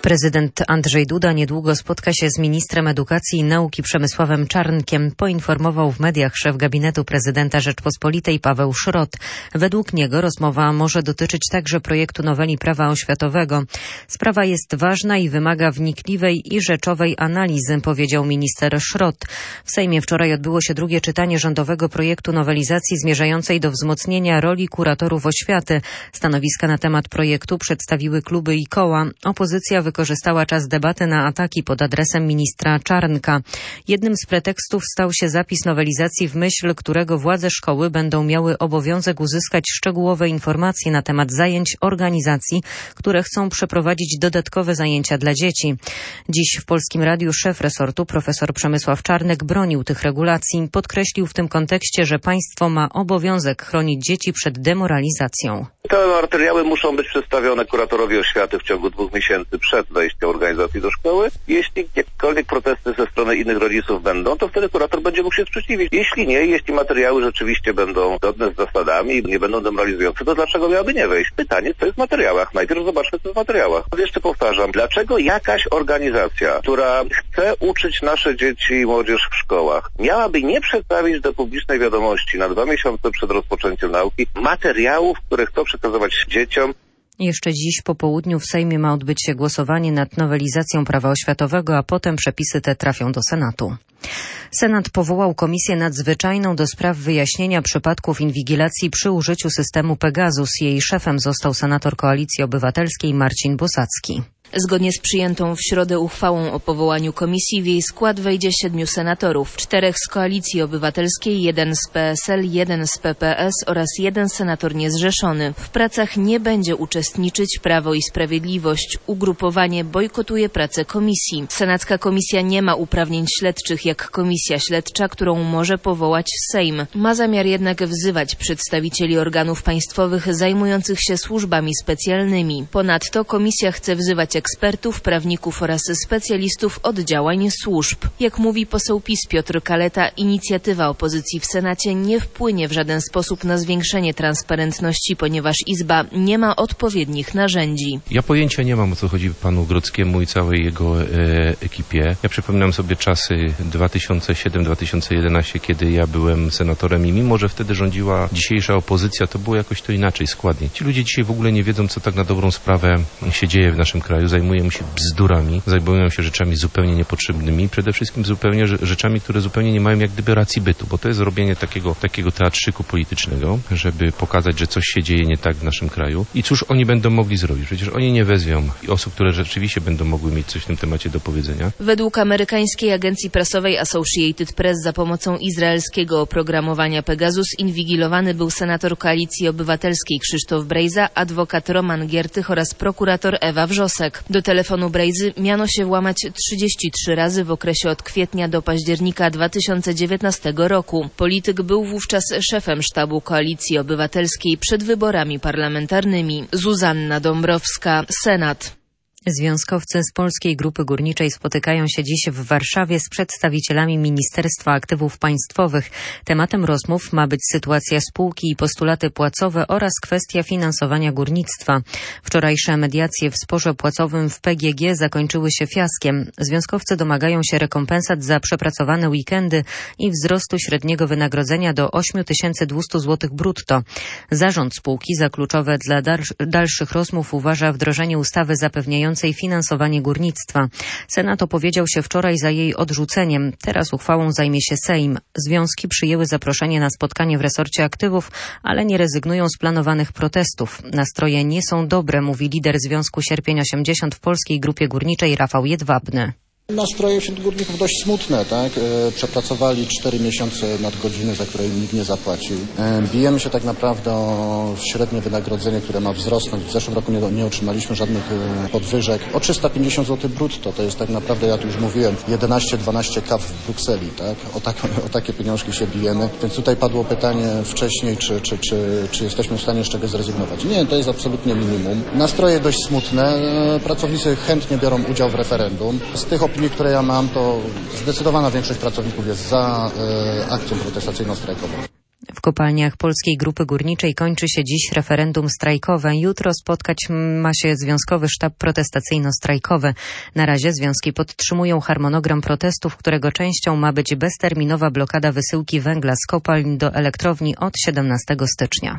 Prezydent Andrzej Duda niedługo spotka się z ministrem edukacji i nauki Przemysławem Czarnkiem, poinformował w mediach szef gabinetu prezydenta Rzeczpospolitej Paweł Szrot. Według niego rozmowa może dotyczyć także projektu noweli prawa oświatowego. Sprawa jest ważna i wymaga wnikliwej i rzeczowej analizy, powiedział minister Szrot. W Sejmie wczoraj odbyło się drugie czytanie rządowego projektu nowelizacji zmierzającej do wzmocnienia roli kuratorów oświaty. Stanowiska na temat projektu przedstawiły kluby i koła. Opozycja wykorzystała czas debaty na ataki pod adresem ministra Czarnka. Jednym z pretekstów stał się zapis nowelizacji, w myśl którego władze szkoły będą miały obowiązek uzyskać szczegółowe informacje na temat zajęć organizacji, które chcą przeprowadzić dodatkowe zajęcia dla dzieci. Dziś w Polskim Radiu szef resortu profesor Przemysław Czarnek bronił tych regulacji. Podkreślił w tym kontekście, że państwo ma obowiązek chronić dzieci przed demoralizacją. Te materiały muszą być przedstawione kuratorowi oświaty w ciągu 2 miesięcy przed wejściem organizacji do szkoły. Jeśli jakiekolwiek protesty ze strony innych rodziców będą, to wtedy kurator będzie mógł się sprzeciwić. Jeśli nie, jeśli materiały rzeczywiście będą zgodne z zasadami i nie będą demoralizujące, to dlaczego miałaby nie wejść? Pytanie, co jest w materiałach. Najpierw zobaczmy, co jest w materiałach. Jeszcze powtarzam, dlaczego jakaś organizacja, która chce uczyć nasze dzieci i młodzież w szkołach, miałaby nie przedstawić do publicznej wiadomości na 2 miesiące przed rozpoczęciem nauki materiałów, które chcą przekazywać dzieciom? Jeszcze dziś po południu w Sejmie ma odbyć się głosowanie nad nowelizacją prawa oświatowego, a potem przepisy te trafią do Senatu. Senat powołał Komisję Nadzwyczajną do spraw wyjaśnienia przypadków inwigilacji przy użyciu systemu Pegasus. Jej szefem został senator Koalicji Obywatelskiej Marcin Bosacki. Zgodnie z przyjętą w środę uchwałą o powołaniu komisji w jej skład wejdzie 7 senatorów, 4 z Koalicji Obywatelskiej, 1 z PSL, 1 z PPS oraz 1 senator niezrzeszony. W pracach nie będzie uczestniczyć Prawo i Sprawiedliwość. Ugrupowanie bojkotuje pracę komisji. Senacka komisja nie ma uprawnień śledczych jak komisja śledcza, którą może powołać Sejm. Ma zamiar jednak wzywać przedstawicieli organów państwowych zajmujących się służbami specjalnymi. Ponadto komisja chce wzywać ekspertów, prawników oraz specjalistów od działań służb. Jak mówi poseł PiS Piotr Kaleta, inicjatywa opozycji w Senacie nie wpłynie w żaden sposób na zwiększenie transparentności, ponieważ Izba nie ma odpowiednich narzędzi. Ja pojęcia nie mam, o co chodzi panu Grodzkiemu i całej jego ekipie. Ja przypominam sobie czasy 2007-2011, kiedy ja byłem senatorem i mimo, że wtedy rządziła dzisiejsza opozycja, to było jakoś to inaczej, składnie. Ci ludzie dzisiaj w ogóle nie wiedzą, co tak na dobrą sprawę się dzieje w naszym kraju. Zajmują się bzdurami, zajmują się rzeczami zupełnie niepotrzebnymi, przede wszystkim zupełnie rzeczami, które zupełnie nie mają jak gdyby racji bytu, bo to jest robienie takiego teatrzyku politycznego, żeby pokazać, że coś się dzieje nie tak w naszym kraju. I cóż oni będą mogli zrobić? Przecież oni nie wezwią osób, które rzeczywiście będą mogły mieć coś w tym temacie do powiedzenia. Według amerykańskiej agencji prasowej Associated Press za pomocą izraelskiego oprogramowania Pegasus inwigilowany był senator Koalicji Obywatelskiej Krzysztof Brejza, adwokat Roman Giertych oraz prokurator Ewa Wrzosek. Do telefonu Brejzy miano się włamać 33 razy w okresie od kwietnia do października 2019 roku. Polityk był wówczas szefem sztabu Koalicji Obywatelskiej przed wyborami parlamentarnymi. Zuzanna Dąbrowska, Senat. Związkowcy z Polskiej Grupy Górniczej spotykają się dziś w Warszawie z przedstawicielami Ministerstwa Aktywów Państwowych. Tematem rozmów ma być sytuacja spółki i postulaty płacowe oraz kwestia finansowania górnictwa. Wczorajsze mediacje w sporze płacowym w PGG zakończyły się fiaskiem. Związkowcy domagają się rekompensat za przepracowane weekendy i wzrostu średniego wynagrodzenia do 8200 zł brutto. Zarząd spółki za kluczowe dla dalszych rozmów uważa wdrożenie ustawy zapewniającej finansowanie górnictwa. Senat opowiedział się wczoraj za jej odrzuceniem. Teraz uchwałą zajmie się Sejm. Związki przyjęły zaproszenie na spotkanie w resorcie aktywów, ale nie rezygnują z planowanych protestów. Nastroje nie są dobre, mówi lider Związku Sierpień 80 w Polskiej Grupie Górniczej Rafał Jedwabny. Nastroje wśród górników dość smutne, tak? Przepracowali 4 miesiące nadgodziny, za które im nikt nie zapłacił. Bijemy się tak naprawdę o średnie wynagrodzenie, które ma wzrosnąć. W zeszłym roku nie otrzymaliśmy żadnych podwyżek. O 350 zł brutto, to jest tak naprawdę, jak już mówiłem, 11-12 kaw w Brukseli, tak? O takie pieniążki się bijemy. Więc tutaj padło pytanie wcześniej, czy jesteśmy w stanie z czegoś zrezygnować. Nie, to jest absolutnie minimum. Nastroje dość smutne. Pracownicy chętnie biorą udział w referendum. Z tych opinii, które ja mam, to zdecydowana większość pracowników jest za akcją protestacyjną strajkową. W W kopalniach Polskiej Grupy Górniczej kończy się dziś referendum strajkowe. Jutro spotkać ma się Związkowy Sztab Protestacyjno-Strajkowy. Na razie związki podtrzymują harmonogram protestów, którego częścią ma być bezterminowa blokada wysyłki węgla z kopalń do elektrowni od 17 stycznia.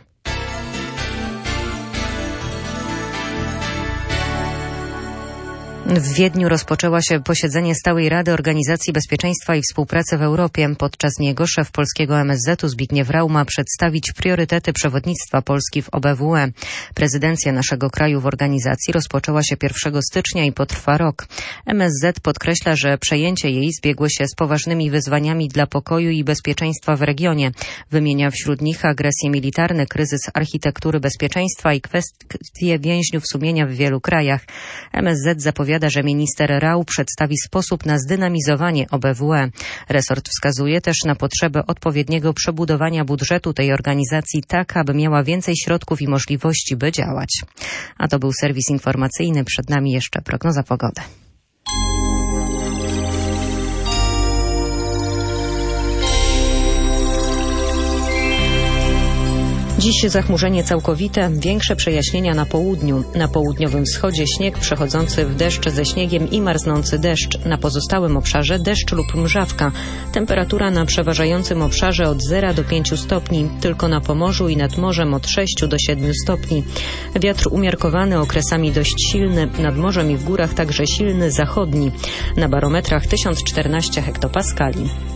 W Wiedniu rozpoczęło się posiedzenie Stałej Rady Organizacji Bezpieczeństwa i Współpracy w Europie. Podczas niego szef polskiego MSZ-u Zbigniew Rau ma przedstawić priorytety przewodnictwa Polski w OBWE. Prezydencja naszego kraju w organizacji rozpoczęła się 1 stycznia i potrwa rok. MSZ podkreśla, że przejęcie jej zbiegło się z poważnymi wyzwaniami dla pokoju i bezpieczeństwa w regionie. Wymienia wśród nich agresje militarne, kryzys architektury bezpieczeństwa i kwestie więźniów sumienia w wielu krajach. MSZ zapowiada, że minister Rau przedstawi sposób na zdynamizowanie OBWE. Resort wskazuje też na potrzebę odpowiedniego przebudowania budżetu tej organizacji tak, aby miała więcej środków i możliwości, by działać. A to był serwis informacyjny. Przed nami jeszcze prognoza pogody. Dziś zachmurzenie całkowite, większe przejaśnienia na południu. Na południowym wschodzie śnieg przechodzący w deszcz ze śniegiem i marznący deszcz. Na pozostałym obszarze deszcz lub mrzawka. Temperatura na przeważającym obszarze od 0 do 5 stopni. Tylko na Pomorzu i nad morzem od 6 do 7 stopni. Wiatr umiarkowany, okresami dość silny. Nad morzem i w górach także silny zachodni. Na barometrach 1014 hektopaskali.